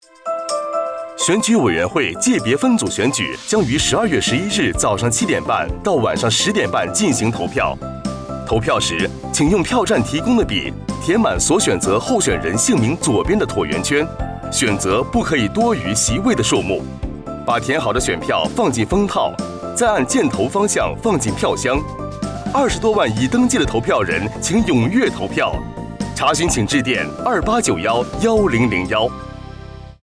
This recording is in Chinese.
选举委员会界别分组选举将于12月11日早上7点半到晚上10点半进行投票。投票时，请用票站提供的笔填满所选择候选人姓名左边的椭圆圈，选择不可以多于席位的数目。把填好的选票放进封套，再按箭头方向放进票箱。20多万已登记的投票人，请踊跃投票。查询请致电28911001。